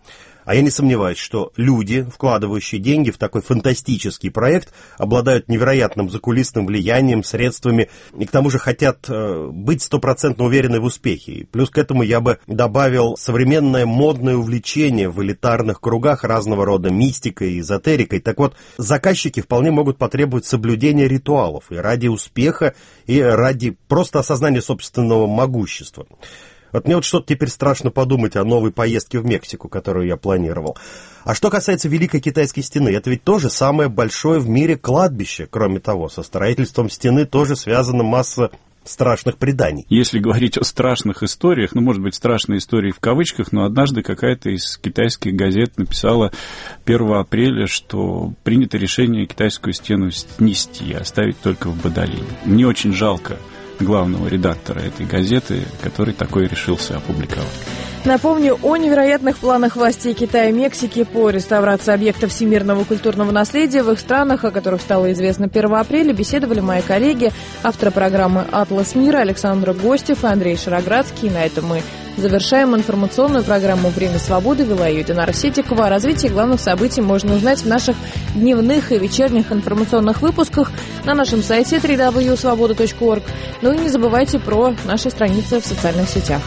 А я не сомневаюсь, что люди, вкладывающие деньги в такой фантастический проект, обладают невероятным закулисным влиянием, средствами, и к тому же хотят быть 100% уверены в успехе. И плюс к этому я бы добавил современное модное увлечение в элитарных кругах разного рода мистикой и эзотерикой. Так вот, заказчики вполне могут потребовать соблюдения ритуалов и ради успеха, и ради просто осознания собственного могущества. Вот мне что-то теперь страшно подумать о новой поездке в Мексику, которую я планировал. А что касается Великой Китайской стены, это ведь тоже самое большое в мире кладбище. Кроме того, со строительством стены тоже связана масса страшных преданий. Если говорить о страшных историях, может быть, страшные истории в кавычках, но однажды какая-то из китайских газет написала 1 апреля, что принято решение китайскую стену снести, оставить только в Бадалине. Мне очень жалко главного редактора этой газеты, который такое решился опубликовать. Напомню о невероятных планах властей Китая и Мексики по реставрации объектов всемирного культурного наследия в их странах, о которых стало известно 1 апреля, беседовали мои коллеги, авторы программы «Атлас мира» Александр Гостев и Андрей Шароградский. На этом мы завершаем информационную программу «Время свободы». Вела ее Динара Сетикова. О развитии главных событий можно узнать в наших дневных и вечерних информационных выпусках на нашем сайте www.svoboda.org. Ну и не забывайте про наши страницы в социальных сетях.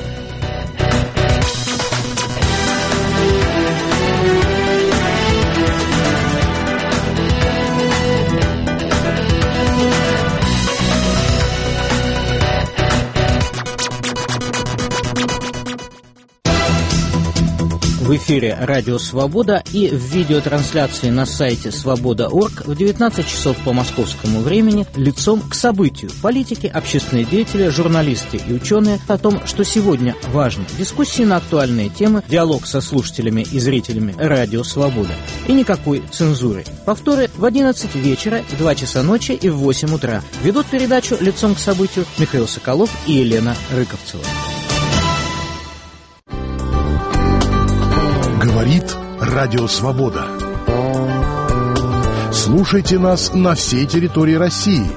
В эфире «Радио Свобода» и в видеотрансляции на сайте svoboda.org в 19 часов по московскому времени лицом к событию. Политики, общественные деятели, журналисты и ученые о том, что сегодня важно. Дискуссии на актуальные темы, диалог со слушателями и зрителями «Радио Свобода». И никакой цензуры. Повторы в 11 вечера, в 2 часа ночи и в 8 утра. Ведут передачу лицом к событию Михаил Соколов и Елена Рыковцева. Говорит Радио Свобода. Слушайте нас на всей территории России.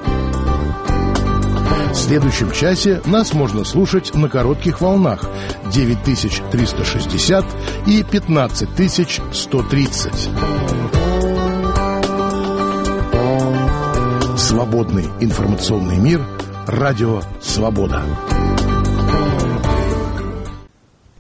В следующем часе нас можно слушать на коротких волнах 9360 и 15130. Свободный информационный мир. Радио Свобода.